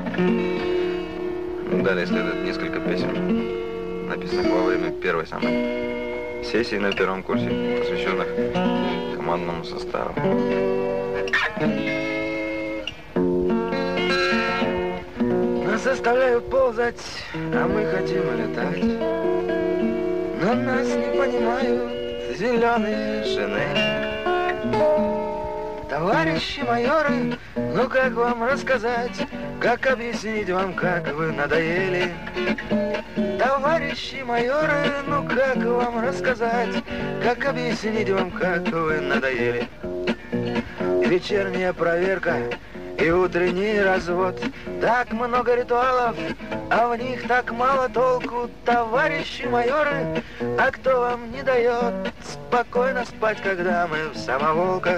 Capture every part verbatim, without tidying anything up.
Далее следует несколько песен, написанных во время первой самой сессии на первом курсе, посвященных командному составу. Нас заставляют ползать, а мы хотим летать. Но нас не понимают зеленые шинели. Товарищи майоры, ну как вам рассказать, как объяснить вам, как вы надоели? Товарищи майоры, ну как вам рассказать, как объяснить вам, как вы надоели? Вечерняя проверка и утренний развод. Так много ритуалов, а в них так мало толку. Товарищи майоры, а кто вам не дает спокойно спать, когда мы в самоволках?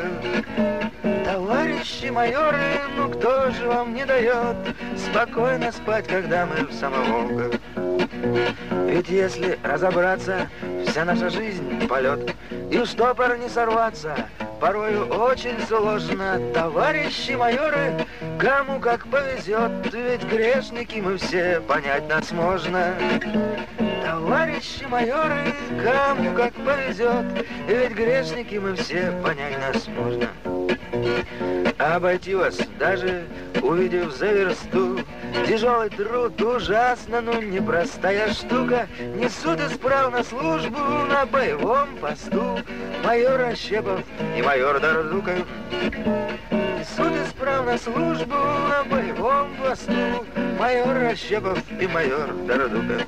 Товарищи майоры, ну кто же вам не дает спокойно спать, когда мы в самоволках? Ведь если разобраться, вся наша жизнь полет, и в штопор не сорваться порою очень сложно. Товарищи майоры, кому как повезет, ведь грешники мы все, понять нас можно. Товарищи майоры, кому как повезет, ведь грешники мы все, понять нас можно. Обойти вас, даже увидев за версту, тяжелый труд ужасно, но непростая штука. Несут исправно службу на боевом посту майор Ощепов и майор Дордуков. Несут исправно службу на боевом посту майор Ощепов и майор Дордуков.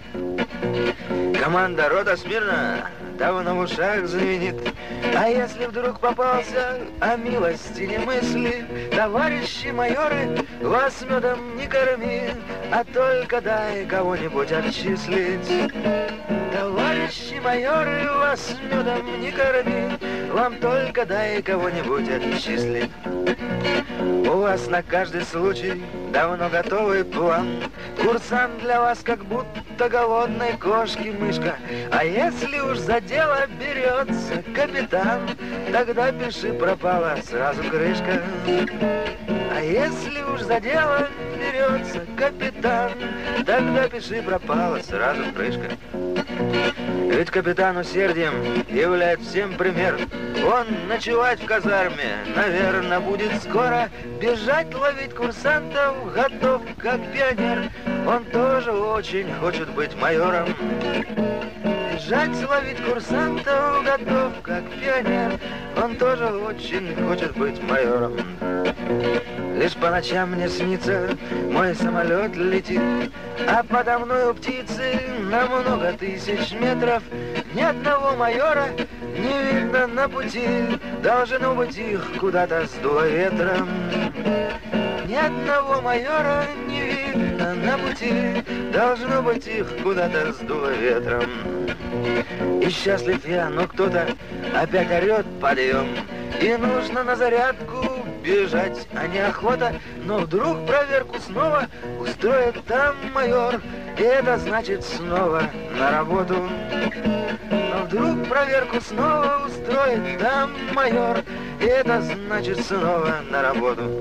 Команда рота смирно давно в ушах звенит. А если вдруг попался, о милости не мысли, товарищи майоры, вас медом не корми, а только дай кого-нибудь отчислить. Товарищи майоры, вас медом не корми, вам только дай кого-нибудь отчислить. У вас на каждый случай давно готовый план. Курсант для вас как будто голодной кошки мышка. А если уж за дело берется капитан, тогда пиши пропала сразу крышка. А если уж за дело берется капитан, тогда пиши пропала сразу крышка. Ведь капитан усердием являет всем пример. Он ночевать в казарме, наверное, будет скоро. Бежать ловить курсантов готов, как пионер. Он тоже очень хочет быть майором. Бежать ловить курсантов готов, как пионер. Он тоже очень хочет быть майором. Лишь по ночам мне снится, мой самолет летит, а подо мною птицы на много тысяч метров. Ни одного майора не видно на пути, должно быть их куда-то сдуло ветром. Ни одного майора не видно на пути, должно быть их куда-то сдуло ветром. И счастлив я, но кто-то опять орет подъем, и нужно на зарядку бежать, а не охота. Но вдруг проверку снова устроит там майор, и это значит снова на работу. Но вдруг проверку снова устроит там майор, и это значит снова на работу.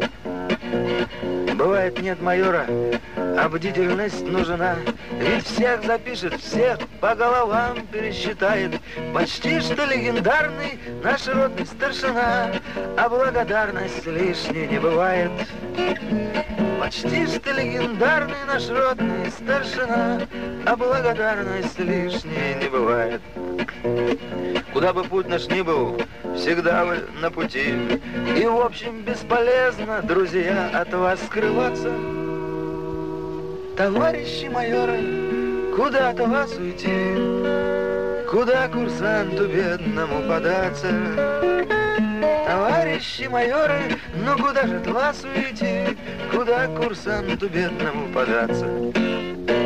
Бывает нет майора, а бдительность нужна. Ведь всех запишет, всех по головам пересчитает. Почти что легендарный наш ротный старшина, а благодарность лишней не бывает. Почти что легендарный наш ротный старшина, а благодарность лишней не бывает. Куда бы путь наш ни был, всегда вы на пути. И в общем бесполезно, друзья, от вас скрываться. Товарищи майоры, куда от вас уйти? Куда курсанту бедному податься? Товарищи майоры, ну куда же от вас уйти? Куда курсанту бедному податься?